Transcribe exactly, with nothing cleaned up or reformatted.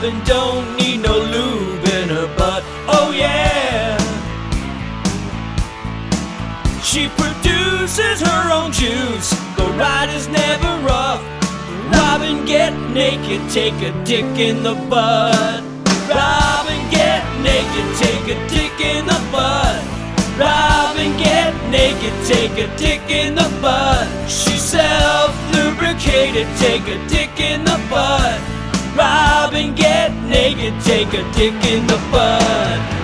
Robin don't need no lube in her butt. Oh yeah. She produces her own juice. The ride is never rough. Robin, get naked, take a dick in the butt. Robin, get naked, take a dick in the butt. Robin, get naked, take a dick in the butt. She's self-lubricated, take a dick in the butt. Robin, get naked, take a dick in the butt.